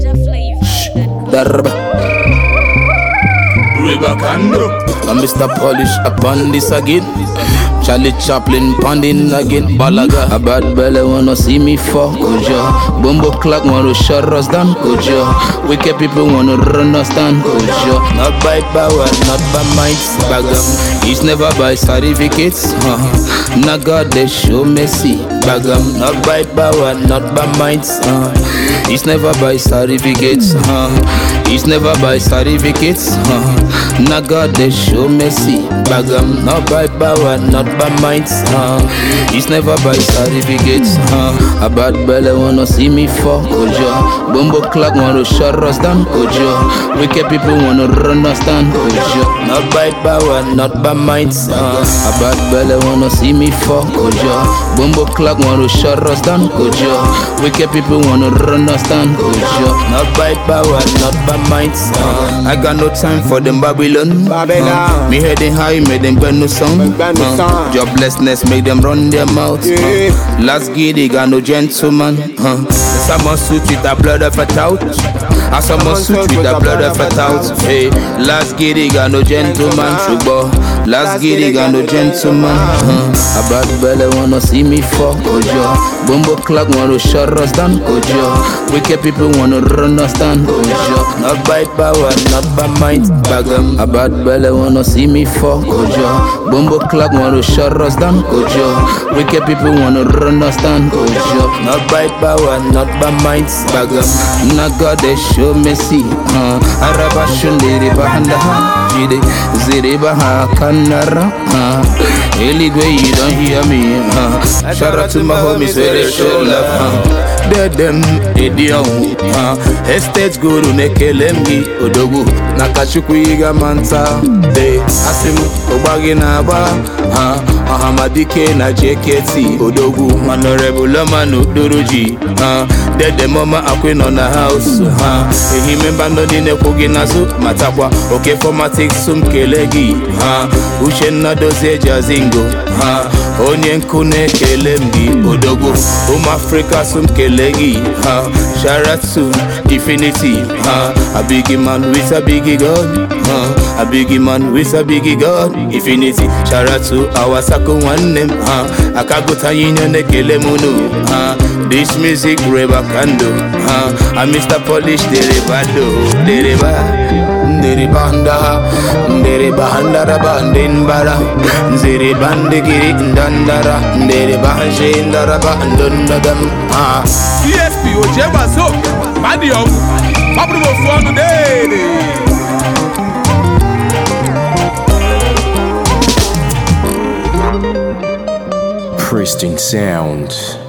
Darba. I'm Mr. Polish upon this again. Charlie Chaplin panding again. Balaga. A bad belly wanna see me fall. Kojo. Bumbo clock wanna shut us down. Kojo. Wicked people wanna run us down. Kojo. Not by power, not by might. Bagam. He's never by certificates. Not God they show mercy. Bagam. Not by power, not by might. He's never by certificates. He's never by certificates. Not God they show mercy. Bagam. Not by power, not by might. He's never by certificates. A bad belly wanna see me fall. Kojo. Bumbo clock wanna shut us down. Kojo. Wicked people wanna run us down. Kojo. Not by power, not by might. A bad belly wanna see me fall. Kojo. Bumbo clock wanna shut us down. Kojo. Wicked people wanna run us down. Kojo. Not by power, not by might. I got no time for them Babylon. Me heading high, made them burn no song. Joblessness make them run their mouth. Last giddy got no gentleman. Someone suit with the blood of a tout. Someone suit with the blood of a tout. Hey, last giddy got no gentleman. Shubo. Last giddy got no gentleman. A bad belly wanna see me fall. Kojo. Bumbo clock wanna shut us down. Kojo. Wicked people wanna run us down. Kojo. Not by power, not by might. Bagam. A bad belly wanna see me fall. Kojo. Bumbo clock wanna shut us down. Kojo. Wicked people wanna run us down. Kojo. Not by power, not by might. Bagam. Not God they show mercy. Araba shundiri bahanda. Jide ziriba ha kanara. Anyway, you don't hear me. Shout out to my homies where they show love. Dead them idiot. Estate guru nekelemgi odogu nakachukwiga manta. De asimu obagi na ba. Ahamadike na JKT odogu honorable Lomanu Duruji. Dead them mama akwin on the house. He member no dine kogi nazu matakwa. Okay formatic sum kelegi. Ushen na doze jazingo. Onyen kune kelemgi odogu. Africa sum kelegi. Shout out to Infinity. A biggie man with a biggie God. A biggie man with a biggie God. Infinity. Shout out to our Sako one name. Akaguta yinyo nekele munu. This music reba kando. A Mr. Polish derivado. Deribanda. Deribanda rabandin bara. Zeribande giri ndandara. Deribanje ndaraba ndundadam. CSP Ojeba so. Badi omu. Pablo Mofuano dede. Pristine sound.